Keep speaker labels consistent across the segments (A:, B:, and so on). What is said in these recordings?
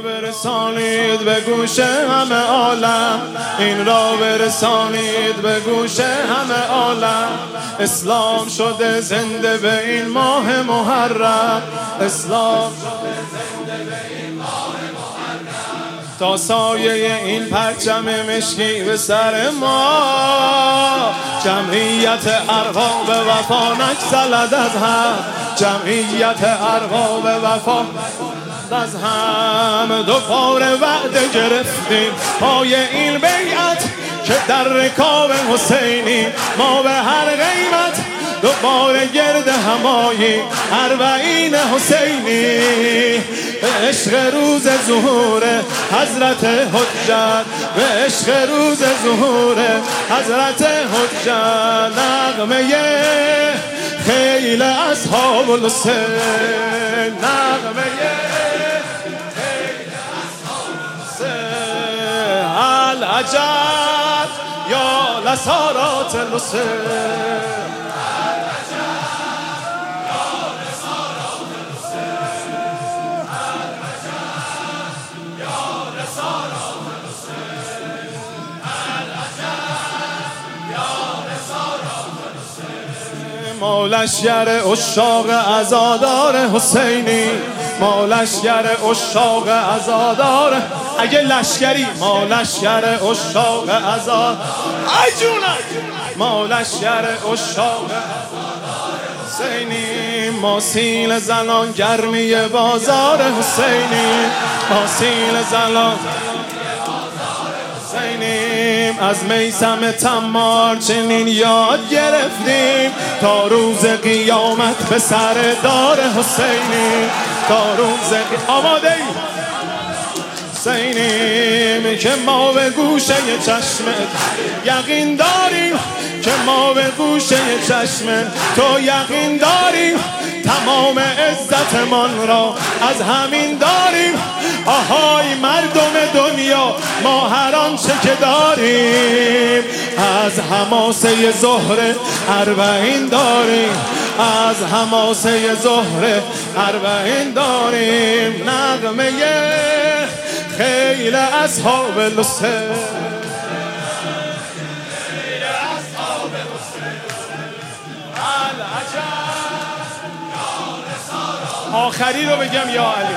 A: برسانید به گوش همه عالم، این را برسانید به گوش همه عالم. اسلام شده زنده به این ماه محرم، اسلام شده زنده به این ماه محرم. تا سایه این پرچم مشکی به سر ما، جمعیت ارباب وفا نگسلد از هم، جمعیت ارباب وفا از هم. دوباره وعده گرفتیم پای این بیعت که در رکاب حسینی ما به هر قیمت دوباره گرد همایی اربعین حسینی. به عشق روز ظهور حضرت حجت، به عشق روز ظهور حضرت حجت. نغمه خیل اصحاب الحسین، نغمه العجب یا لسارات الحسین، ما لشگر عشاق عزادار حسینی، ما لشگر عشاق عزادار. اگه لشگری ما لشگر عشاق عزادار، ای جونم ما لشگر عشاق حسینی. ما سیل زنان گرمی بازار حسینی، ما سیل زنان حسینیم. از میثم تمار چنین یاد گرفتیم تا روز قیامت به سر دار حسینی، تا روز آماده ای حسینیم. که ما به گوشه چشمت یقین داریم، که ما به گوشه چشم تو یقین داریم. تمام عزتمان را از همین داریم. آهای مردم دنیا ما هر آنچه که داریم از حماسه ظهر اربعین داریم، از حماسه ظهر اربعین داریم. نغمه خیل اصحاب الحسین، آخری رو بگم یا علی.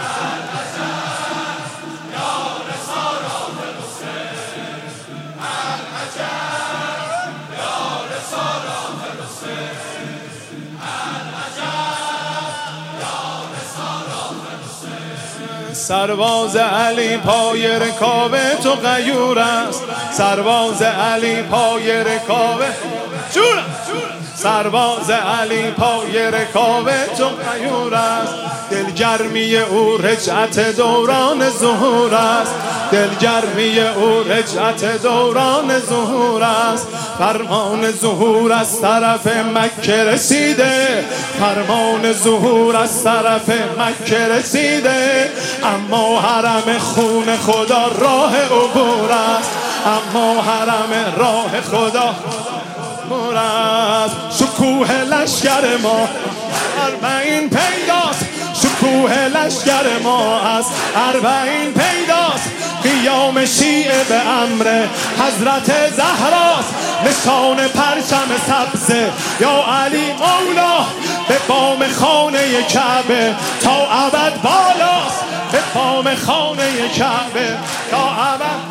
A: سرباز علی پای رکاب تو غیور است، سرباز علی پای رکاب جونم، سرباز علی پای رکاب تو غیور است. دلگرمی او رجعت دوران ظهور است، دلگرمی او رجعت دوران ظهور است. فرمان ظهور از طرف مکه رسیده، فرمان ظهور از طرف مکه رسیده. اما حرم خون خدا راه عبور است، اما حرم راه خدا عبور است. شکوه لشگر ما اربعین پیداست، شکوه لشگر ما از اربعین پیداست. قیام شیعه به امر حضرت زهراست، نشان پرچم سبز یا علی مولا. به بام خانه کعبه تا ابد بالاست، به بام خانه کعبه تا ابد.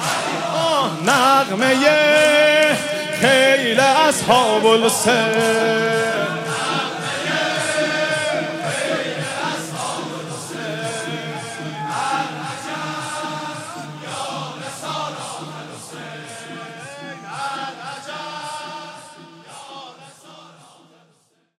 A: نغمه خیل اصحاب الحسین.